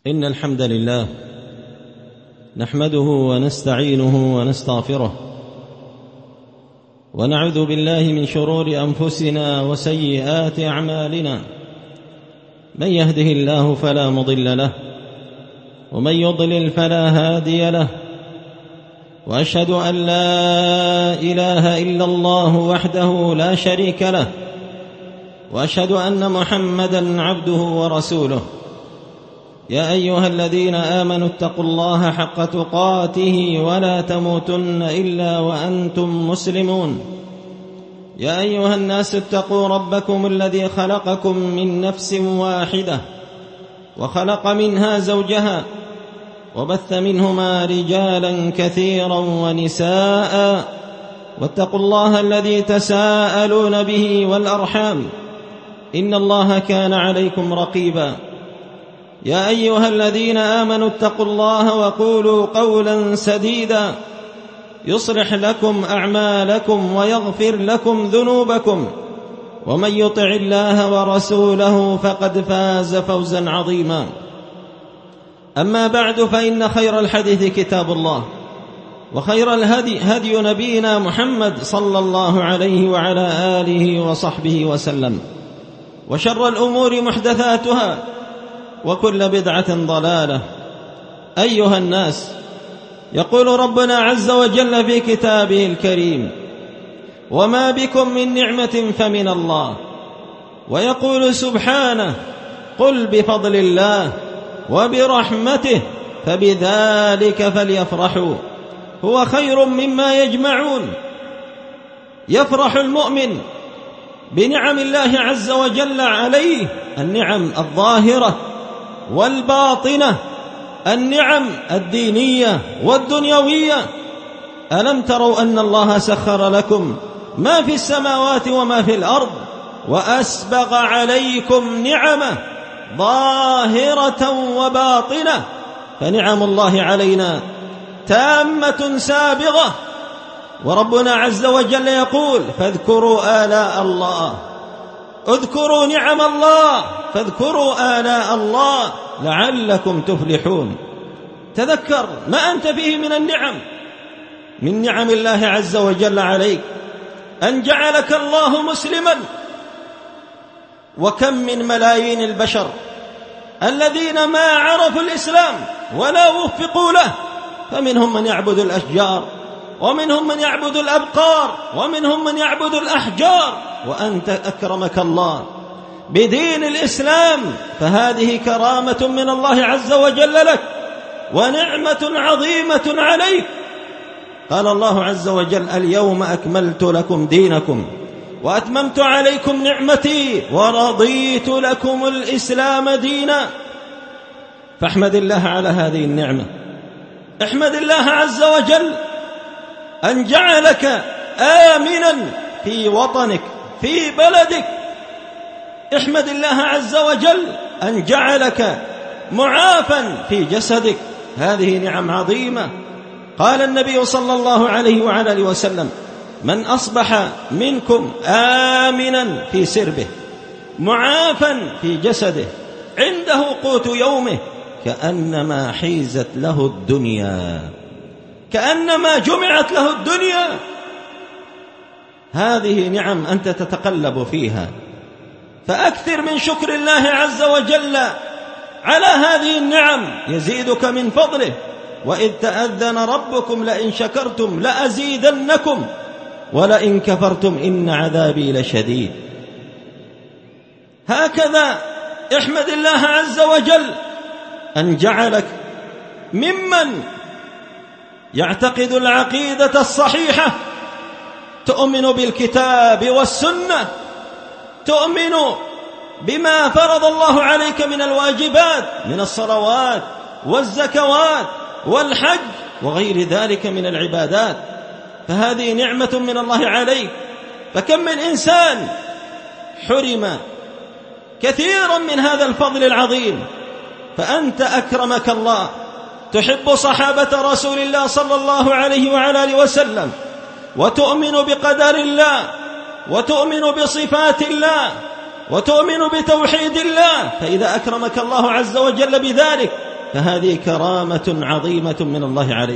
إن الحمد لله نحمده ونستعينه ونستغفره ونعوذ بالله من شرور أنفسنا وسيئات أعمالنا. من يهده الله فلا مضل له ومن يضلل فلا هادي له، وأشهد أن لا إله إلا الله وحده لا شريك له، وأشهد أن محمدًا عبده ورسوله. يا أيها الذين آمنوا اتقوا الله حق تقاته ولا تموتن إلا وأنتم مسلمون. يا أيها الناس اتقوا ربكم الذي خلقكم من نفس واحدة وخلق منها زوجها وبث منهما رجالا كثيرا ونساء، واتقوا الله الذي تساءلون به والأرحام إن الله كان عليكم رقيبا. يا أيها الذين آمنوا اتقوا الله وقولوا قولا سديدا يصلح لكم أعمالكم ويغفر لكم ذنوبكم، ومن يطع الله ورسوله فقد فاز فوزا عظيما. أما بعد، فإن خير الحديث كتاب الله، وخير الهدي هدي نبينا محمد صلى الله عليه وعلى آله وصحبه وسلم، وشر الأمور محدثاتها وكل بدعة ضلالة. أيها الناس، يقول ربنا عز وجل في كتابه الكريم: وما بكم من نعمة فمن الله. ويقول سبحانه: قل بفضل الله وبرحمته فبذلك فليفرحوا هو خير مما يجمعون. يفرح المؤمن بنعم الله عز وجل عليه، النعم الظاهرة والباطنة، النعم الدينية والدنيوية. ألم تروا أن الله سخر لكم ما في السماوات وما في الأرض وأسبغ عليكم نعمه ظاهرة وباطنة؟ فنعم الله علينا تامة سابغة. وربنا عز وجل يقول: فاذكروا آلاء الله، اذكروا نعم الله، فاذكروا آلاء الله لعلكم تفلحون. تذكر ما أنت فيه من النعم، من نعم الله عز وجل عليك أن جعلك الله مسلما. وكم من ملايين البشر الذين ما عرفوا الإسلام ولا وفقوا له، فمنهم من يعبد الأشجار، ومنهم من يعبد الأبقار، ومنهم من يعبد الأحجار، وأنت أكرمك الله بدين الإسلام، فهذه كرامة من الله عز وجل لك ونعمة عظيمة عليك. قال الله عز وجل: اليوم أكملت لكم دينكم وأتممت عليكم نعمتي ورضيت لكم الإسلام دينا. فاحمد الله على هذه النعمة، احمد الله عز وجل أن جعلك آمنا في وطنك في بلدك، احمد الله عز وجل أن جعلك معافا في جسدك. هذه نعم عظيمة. قال النبي صلى الله عليه وعلى آله وسلم: من أصبح منكم آمنا في سربه معافا في جسده عنده قوت يومه كأنما حيزت له الدنيا، كأنما جمعت له الدنيا. هذه نعم أنت تتقلب فيها، فأكثر من شكر الله عز وجل على هذه النعم يزيدك من فضله. وإذ تأذن ربكم لئن شكرتم لأزيدنكم ولئن كفرتم إن عذابي لشديد. هكذا احمد الله عز وجل أن جعلك ممن يعتقد العقيدة الصحيحة، تؤمن بالكتاب والسنة، تؤمن بما فرض الله عليك من الواجبات من الصلوات والزكوات والحج وغير ذلك من العبادات. فهذه نعمة من الله عليك. فكم من إنسان حرم كثيرا من هذا الفضل العظيم، فأنت أكرمك الله تحب صحابة رسول الله صلى الله عليه وعلى آله وسلم، وتؤمن بقدر الله، وتؤمن بصفات الله، وتؤمن بتوحيد الله. فإذا أكرمك الله عز وجل بذلك فهذه كرامة عظيمة من الله عليك،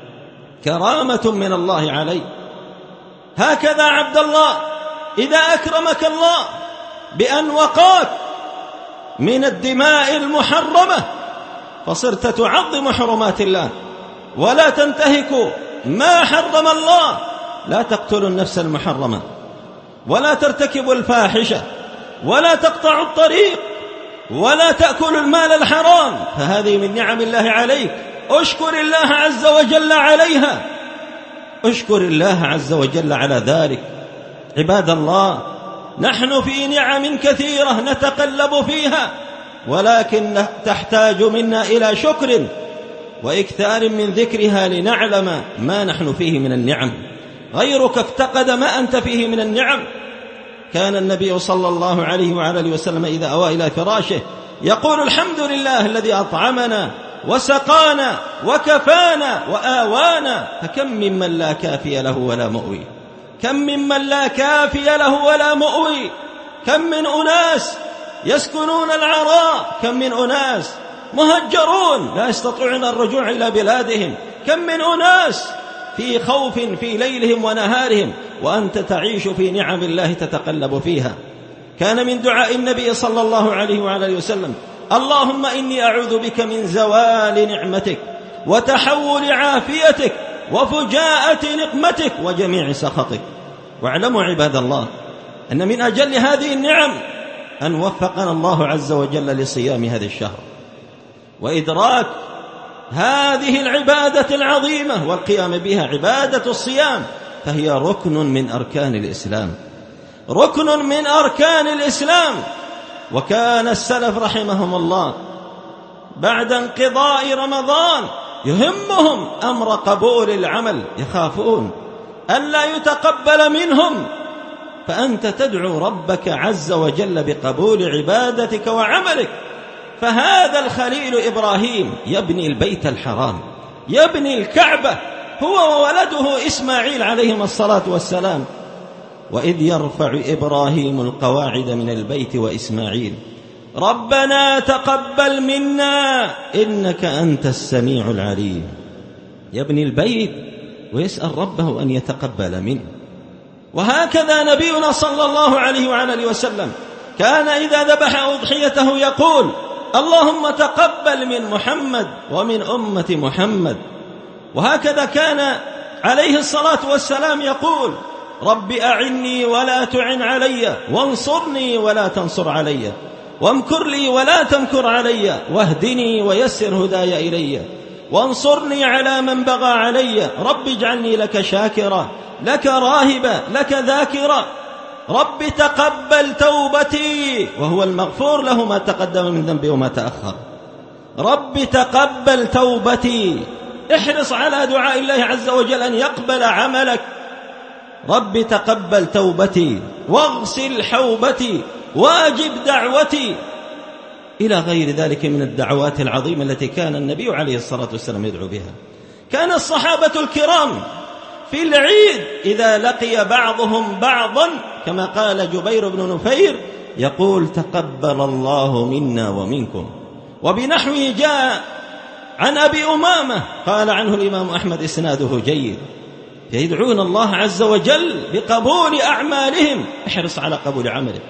كرامة من الله عليك. هكذا عبد الله إذا أكرمك الله بأن وقاك من الدماء المحرمة فصرت تعظم حرمات الله ولا تنتهك ما حرم الله، لا تقتل النفس المحرمة ولا ترتكب الفاحشة ولا تقطع الطريق ولا تأكل المال الحرام، فهذه من نعم الله عليك، اشكر الله عز وجل عليها، اشكر الله عز وجل على ذلك. عباد الله، نحن في نعم كثيرة نتقلب فيها، ولكن تحتاج منا إلى شكر وإكثار من ذكرها لنعلم ما نحن فيه من النعم. غيرك افتقد ما أنت فيه من النعم. كان النبي صلى الله عليه وعلى آله وسلم إذا أوى إلى فراشه يقول: الحمد لله الذي أطعمنا وسقانا وكفانا وآوانا. فكم ممن لا كافي له ولا مؤوي، كم ممن لا كافي له ولا مؤوي، كم من أناس يسكنون العراء، كم من أناس مهجرون لا يستطيعون الرجوع إلى بلادهم، كم من أناس في خوف في ليلهم ونهارهم، وأنت تعيش في نعم الله تتقلب فيها. كان من دعاء النبي صلى الله عليه وعلى آله وسلم: اللهم إني أعوذ بك من زوال نعمتك وتحول عافيتك وفجاءة نقمتك وجميع سخطك. واعلموا عباد الله أن من أجل هذه النعم أن وفقنا الله عز وجل لصيام هذا الشهر وإدراك هذه العبادة العظيمة والقيام بها. عبادة الصيام فهي ركن من أركان الإسلام، ركن من أركان الإسلام. وكان السلف رحمهم الله بعد انقضاء رمضان يهمهم أمر قبول العمل، يخافون ألا يتقبل منهم، فأنت تدعو ربك عز وجل بقبول عبادتك وعملك. فهذا الخليل إبراهيم يبني البيت الحرام، يبني الكعبة، هو وولده إسماعيل عليهم الصلاة والسلام. وإذ يرفع إبراهيم القواعد من البيت وإسماعيل ربنا تقبل منا إنك أنت السميع العليم. يبني البيت ويسأل ربه أن يتقبل منه. وهكذا نبينا صلى الله عليه وعلى آله وسلم كان إذا ذبح أضحيته يقول: اللهم تقبل من محمد ومن أمة محمد. وهكذا كان عليه الصلاة والسلام يقول: رب أعني ولا تعن علي، وانصرني ولا تنصر علي، وامكر لي ولا تمكر علي، واهدني ويسر هداي إلي، وانصرني على من بغى علي. رب اجعلني لك شاكرا، لك راهبا، لك ذاكرا. رب تقبل توبتي، وهو المغفور له ما تقدم من ذنبي وما تأخر. رب تقبل توبتي. احرص على دعاء الله عز وجل أن يقبل عملك. رب تقبل توبتي واغسل حوبتي واجب دعوتي، إلى غير ذلك من الدعوات العظيمة التي كان النبي عليه الصلاة والسلام يدعو بها. كان الصحابة الكرام في العيد إذا لقي بعضهم بعضا كما قال جبير بن نفير يقول: تقبل الله منا ومنكم. وبنحوه جاء عن أبي أمامة قال عنه الإمام أحمد إسناده جيد، يدعون الله عز وجل بقبول أعمالهم. احرص على قبول عملك.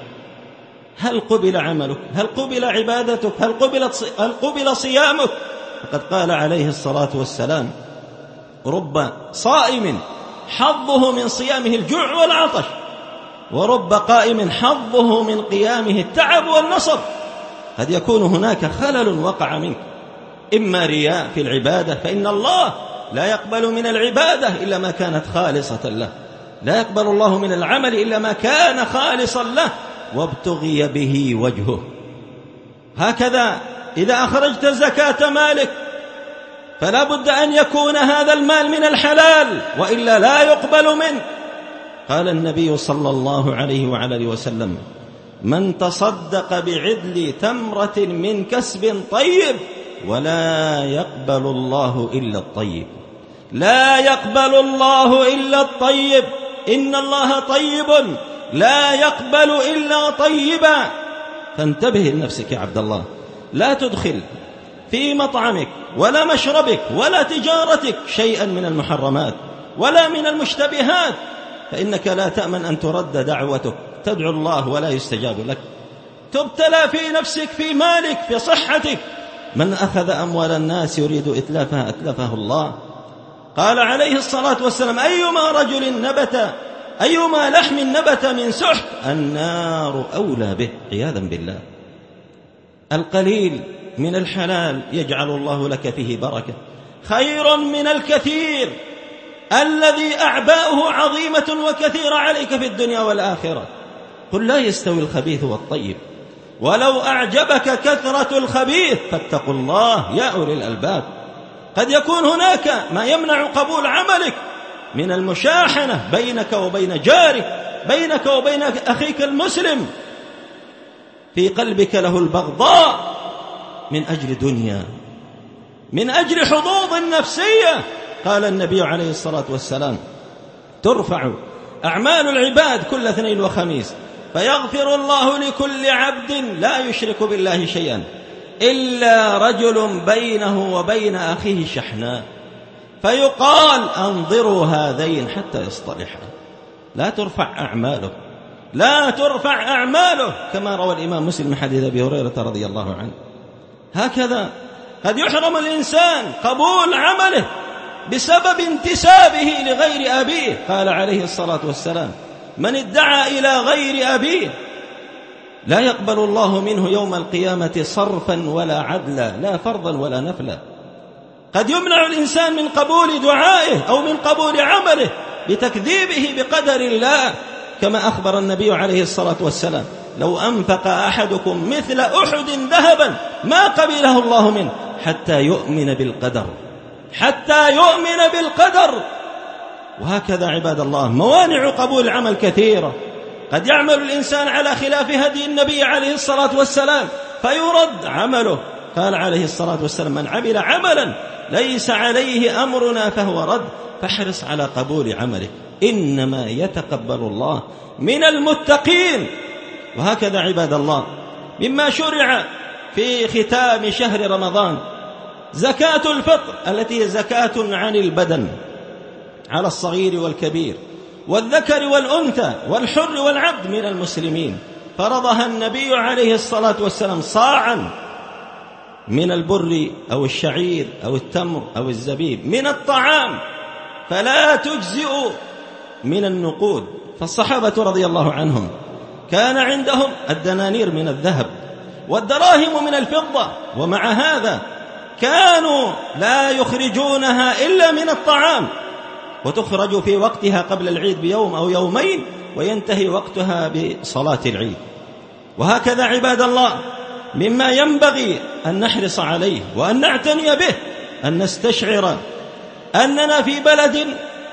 هل قبل عملك؟ هل قبل عبادتك؟ هل قبل صيامك؟ وقد قال عليه الصلاة والسلام: رب صائم حظه من صيامه الجوع والعطش، ورب قائم حظه من قيامه التعب والنصب. قد يكون هناك خلل وقع منك، إما رياء في العبادة، فإن الله لا يقبل من العبادة إلا ما كانت خالصة له، لا يقبل الله من العمل إلا ما كان خالصا له وابتغي به وجهه. هكذا إذا أخرجت زكاة مالك فلا بد أن يكون هذا المال من الحلال، وإلا لا يقبل منه. قال النبي صلى الله عليه وعلى آله وسلم: من تصدق بعدل تمرة من كسب طيب ولا يقبل الله إلا الطيب، لا يقبل الله إلا الطيب، إن الله طيب لا يقبل إلا طيبا. فانتبه لنفسك يا عبد الله، لا تدخل في مطعمك ولا مشربك ولا تجارتك شيئا من المحرمات ولا من المشتبهات، فإنك لا تأمن أن ترد دعوتك، تدعو الله ولا يستجاب لك. تبتلى في نفسك، في مالك، في صحتك. من أخذ أموال الناس يريد إتلافها أتلفه الله. قال عليه الصلاة والسلام: أيما لحم نبت من سحت النار أولى به، عياذا بالله. القليل من الحلال يجعل الله لك فيه بركة خير من الكثير الذي أعباؤه عظيمة وكثيرة عليك في الدنيا والآخرة. قل لا يستوي الخبيث والطيب ولو أعجبك كثرة الخبيث فاتقوا الله يا أولي الألباب. قد يكون هناك ما يمنع قبول عملك من المشاحنة بينك وبين جارك، بينك وبين أخيك المسلم، في قلبك له البغضاء من أجل دنيا، من أجل حظوظ نفسية. قال النبي عليه الصلاة والسلام: ترفع أعمال العباد كل اثنين وخميس فيغفر الله لكل عبد لا يشرك بالله شيئا إلا رجل بينه وبين أخيه شحناء، فيقال: أنظروا هذين حتى يصطلحا. لا ترفع أعماله كما روى الإمام مسلم من حديث أبي هريرة رضي الله عنه. هكذا قد يحرم الإنسان قبول عمله بسبب انتسابه لغير أبيه. قال عليه الصلاة والسلام: من ادعى إلى غير أبيه لا يقبل الله منه يوم القيامة صرفا ولا عدلا، لا فرضا ولا نفلا. قد يمنع الإنسان من قبول دعائه أو من قبول عمله بتكذيبه بقدر الله، كما أخبر النبي عليه الصلاة والسلام: لو أنفق أحدكم مثل أحد ذهبا ما قبله الله منه حتى يؤمن بالقدر. وهكذا عباد الله موانع قبول العمل كثيرة. قد يعمل الإنسان على خلاف هدي النبي عليه الصلاة والسلام فيرد عمله. قال عليه الصلاة والسلام: من عمل عملا ليس عليه أمرنا فهو رد. فاحرص على قبول عملك، إنما يتقبل الله من المتقين. وهكذا عباد الله مما شرع في ختام شهر رمضان زكاة الفطر، التي هي زكاة عن البدن، على الصغير والكبير والذكر والأنثى والحر والعبد من المسلمين. فرضها النبي عليه الصلاة والسلام صاعا من البر أو الشعير أو التمر أو الزبيب من الطعام، فلا تجزئ من النقود. فالصحابة رضي الله عنهم كان عندهم الدنانير من الذهب والدراهم من الفضة، ومع هذا كانوا لا يخرجونها إلا من الطعام، وتخرج في وقتها قبل العيد بيوم أو يومين، وينتهي وقتها بصلاة العيد. وهكذا عباد الله مما ينبغي أن نحرص عليه وأن نعتني به أن نستشعر أننا في بلد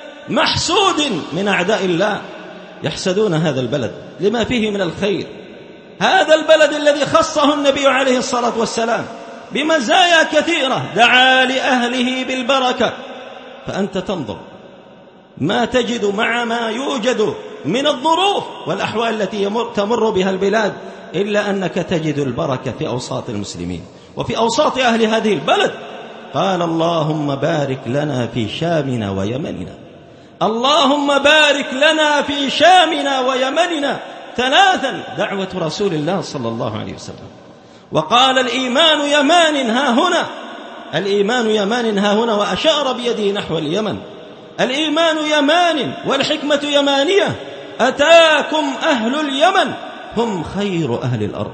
محسود من أعداء الله، يحسدون هذا البلد لما فيه من الخير. هذا البلد الذي خصه النبي عليه الصلاة والسلام بمزايا كثيرة، دعا لأهله بالبركة. فأنت تنظر ما تجد مع ما يوجد من الظروف والأحوال التي تمر بها البلاد، إلا أنك تجد البركة في أوساط المسلمين وفي أوساط أهل هذه البلد. قال: اللهم بارك لنا في شامنا ويمننا، اللهم بارك لنا في شامنا ويمننا، ثلاثا دعوة رسول الله صلى الله عليه وسلم. وقال: الإيمان يمان ها هنا، الإيمان يمان ها هنا، وأشار بيده نحو اليمن. الإيمان يمان والحكمة يمانية، أتاكم أهل اليمن هم خير أهل الأرض.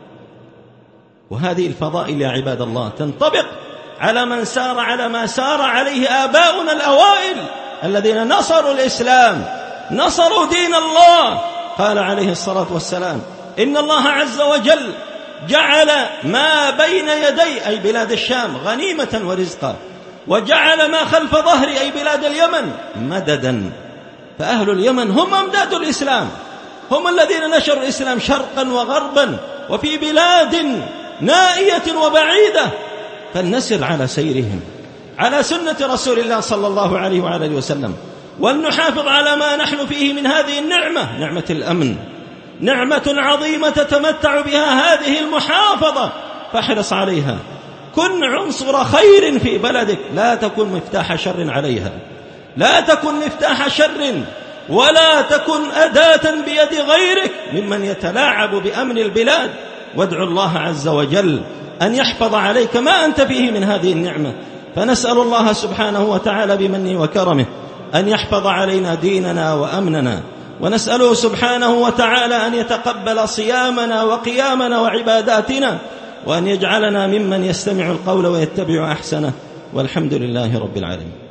وهذه الفضائل يا عباد الله تنطبق على من سار على ما سار عليه آباؤنا الأوائل الذين نصروا الإسلام، نصروا دين الله. قال عليه الصلاة والسلام: إن الله عز وجل جعل ما بين يدي أي بلاد الشام غنيمة ورزقا، وجعل ما خلف ظهري أي بلاد اليمن مددا. فأهل اليمن هم أمداد الإسلام، هم الذين نشروا الإسلام شرقا وغربا وفي بلاد نائية وبعيدة. فلنسر على سيرهم على سنة رسول الله صلى الله عليه وعلى آله وسلم، ولنحافظ على ما نحن فيه من هذه النعمة، نعمة الأمن، نعمة عظيمة تتمتع بها هذه المحافظة، فاحرص عليها. كن عنصر خير في بلدك، لا تكن مفتاح شر عليها، لا تكن مفتاح شر، ولا تكن أداة بيد غيرك ممن يتلاعب بأمن البلاد. وادعو الله عز وجل أن يحفظ عليك ما أنت فيه من هذه النعمة. فنسأل الله سبحانه وتعالى بمنه وكرمه أن يحفظ علينا ديننا وأمننا، ونسأله سبحانه وتعالى أن يتقبل صيامنا وقيامنا وعباداتنا، وأن يجعلنا ممن يستمع القول ويتبع أحسنه، والحمد لله رب العالمين.